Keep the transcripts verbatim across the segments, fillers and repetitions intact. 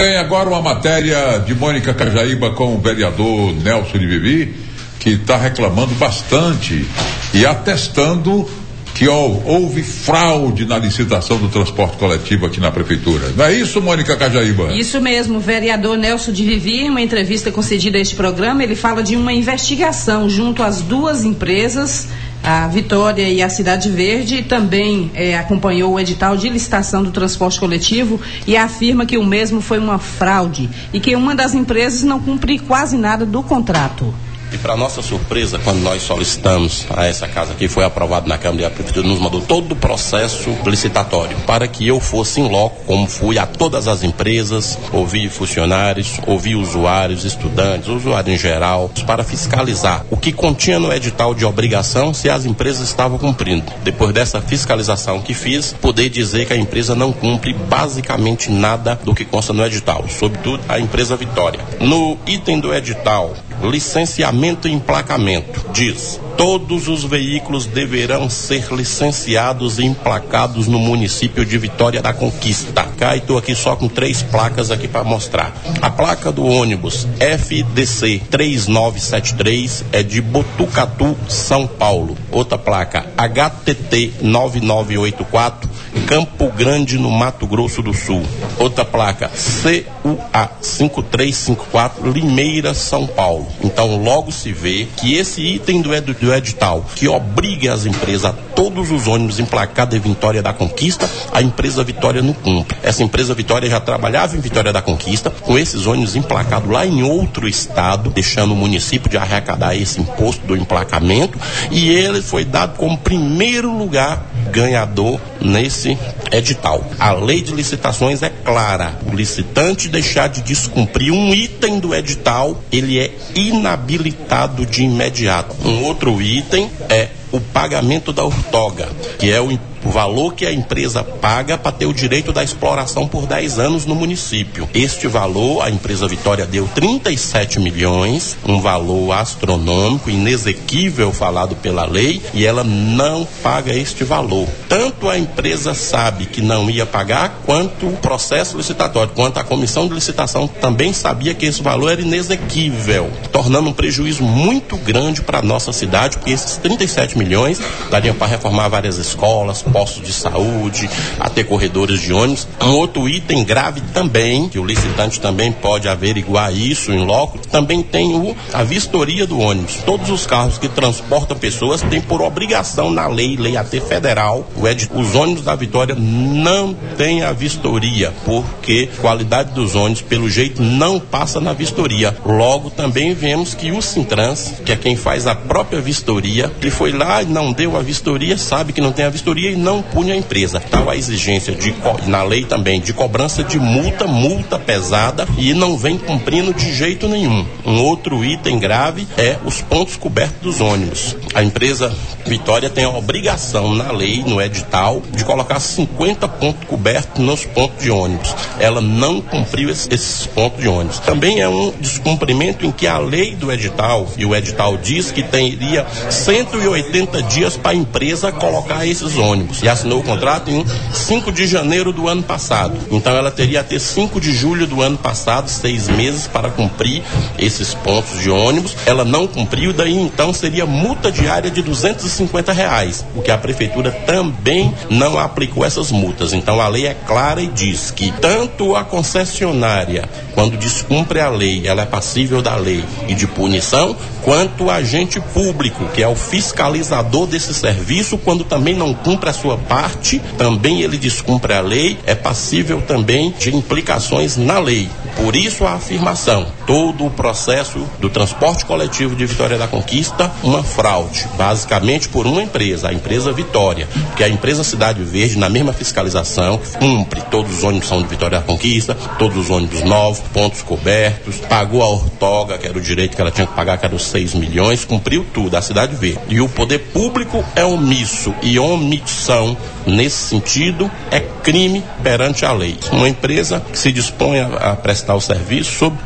Tem agora uma matéria de Mônica Cajaíba com o vereador Nelson de Vivi, que está reclamando bastante e atestando que houve fraude na licitação do transporte coletivo aqui na prefeitura. Não é isso, Mônica Cajaíba? Isso mesmo, o vereador Nelson de Vivi, em uma entrevista concedida a este programa, ele fala de uma investigação junto às duas empresas, a Vitória e a Cidade Verde, e também eh, acompanhou o edital de licitação do transporte coletivo e afirma que o mesmo foi uma fraude e que uma das empresas não cumpre quase nada do contrato. E para nossa surpresa, quando nós solicitamos a essa casa que foi aprovado na Câmara e a Prefeitura nos mandou todo o processo licitatório para que eu fosse em loco, como fui a todas as empresas, ouvi funcionários, ouvi usuários, estudantes, usuários em geral, para fiscalizar o que continha no edital de obrigação, se as empresas estavam cumprindo. Depois dessa fiscalização que fiz, poder dizer que a empresa não cumpre basicamente nada do que consta no edital, sobretudo a empresa Vitória. No item do edital, licenciamento e emplacamento, diz: todos os veículos deverão ser licenciados e emplacados no município de Vitória da Conquista. Cá estou aqui só com três placas aqui para mostrar. A placa do ônibus F D C três nove sete três é de Botucatu, São Paulo. Outra placa H T T nove nove oito quatro, Campo Grande, no Mato Grosso do Sul. Outra placa C U A cinco três cinco quatro, Limeira, São Paulo. Então logo se vê que esse item do, ed- do edital que obriga as empresas a todos os ônibus emplacados em Vitória da Conquista, a empresa Vitória não cumpre. Essa empresa Vitória já trabalhava em Vitória da Conquista com esses ônibus emplacados lá em outro estado, deixando o município de arrecadar esse imposto do emplacamento, e ele foi dado como primeiro lugar ganhador nesse edital. A lei de licitações é clara: o licitante deixar de descumprir um item do edital, ele é inabilitado de imediato. Um outro item é o pagamento da outorga, que é o o valor que a empresa paga para ter o direito da exploração por dez anos no município. Este valor, a empresa Vitória deu trinta e sete milhões, um valor astronômico, inexequível falado pela lei, e ela não paga este valor. Tanto a empresa sabe que não ia pagar, quanto o processo licitatório, quanto a comissão de licitação também sabia que esse valor era inexequível, tornando um prejuízo muito grande para a nossa cidade, porque esses trinta e sete milhões dariam para reformar várias escolas, postos de saúde, até corredores de ônibus. Um outro item grave também, que o licitante também pode averiguar isso em loco, também tem o, a vistoria do ônibus. Todos os carros que transportam pessoas têm por obrigação na lei, lei até federal, o ed, os ônibus da Vitória não têm a vistoria, porque a qualidade dos ônibus, pelo jeito, não passa na vistoria. Logo, também vemos que o Sintrans, que é quem faz a própria vistoria, ele foi lá e não deu a vistoria, sabe que não tem a vistoria e não punha a empresa. Tal a exigência de, na lei também, de cobrança de multa, multa pesada, e não vem cumprindo de jeito nenhum. Um outro item grave é os pontos cobertos dos ônibus. A empresa Vitória tem a obrigação na lei, no edital, de colocar cinquenta pontos cobertos nos pontos de ônibus. Ela não cumpriu esses pontos de ônibus. Também é um descumprimento em que a lei do edital, e o edital diz que teria cento e oitenta dias para a empresa colocar esses ônibus. E assinou o contrato em cinco de janeiro do ano passado. Então ela teria até cinco de julho do ano passado, seis meses para cumprir esses pontos de ônibus. Ela não cumpriu, daí então seria multa diária de duzentos e cinquenta reais, porque a prefeitura também não aplicou essas multas. Então a lei é clara e diz que tanto a concessionária, quando descumpre a lei, ela é passível da lei e de punição, quanto o agente público, que é o fiscalizador desse serviço, quando também não cumpre a sua parte, também ele descumpre a lei, é passível também de implicações na lei. Por isso a afirmação: todo o processo do transporte coletivo de Vitória da Conquista, uma fraude, basicamente por uma empresa, a empresa Vitória, porque a empresa Cidade Verde, na mesma fiscalização, cumpre, todos os ônibus são de Vitória da Conquista, todos os ônibus novos, pontos cobertos, pagou a outorga, que era o direito que ela tinha que pagar, que era os seis milhões, cumpriu tudo, a Cidade Verde. E o poder público é omisso, e omissão nesse sentido é crime perante a lei. Uma empresa que se dispõe a, a prestar o serviço, sobretudo um serviço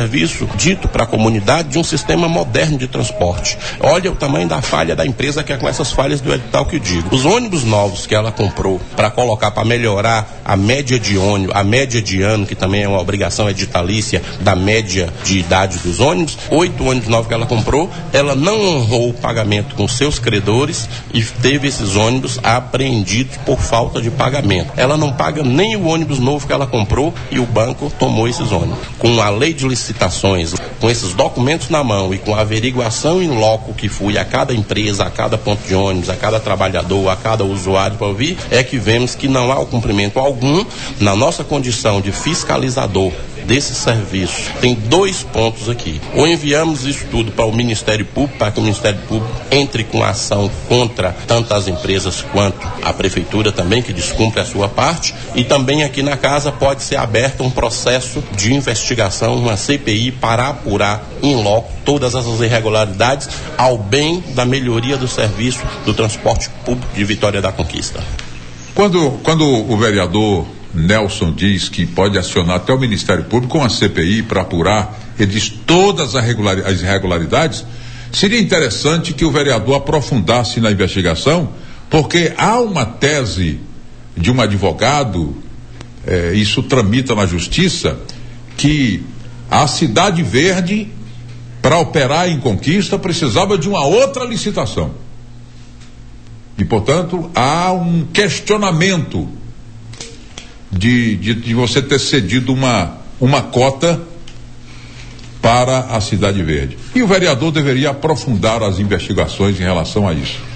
serviço dito para a comunidade de um sistema moderno de transporte. Olha o tamanho da falha da empresa, que é com essas falhas do edital que eu digo. Os ônibus novos que ela comprou para colocar, para melhorar a média de ônibus, a média de ano, que também é uma obrigação editalícia da média de idade dos ônibus, oito ônibus novos que ela comprou, ela não honrou o pagamento com seus credores e teve esses ônibus apreendidos por falta de pagamento. Ela não paga nem o ônibus novo que ela comprou e o banco tomou esses ônibus. Com a lei de licitações, com esses documentos na mão e com a averiguação em loco que fui a cada empresa, a cada ponto de ônibus, a cada trabalhador, a cada usuário para ouvir, é que vemos que não há o cumprimento algum na nossa condição de fiscalizador desse serviço. Tem dois pontos aqui. Ou enviamos isso tudo para o Ministério Público, para que o Ministério Público entre com ação contra tanto as empresas quanto a Prefeitura também, que descumpre a sua parte, e também aqui na casa pode ser aberto um processo de investigação, uma C P I, para apurar em loco todas essas irregularidades ao bem da melhoria do serviço do transporte público de Vitória da Conquista. Quando, quando o vereador Nelson diz que pode acionar até o Ministério Público com a C P I para apurar, ele diz todas as irregularidades, seria interessante que o vereador aprofundasse na investigação, porque há uma tese de um advogado, eh, isso tramita na justiça, que a Cidade Verde, para operar em Conquista, precisava de uma outra licitação. E, portanto, há um questionamento De, de, de você ter cedido uma, uma cota para a Cidade Verde. E o vereador deveria aprofundar as investigações em relação a isso.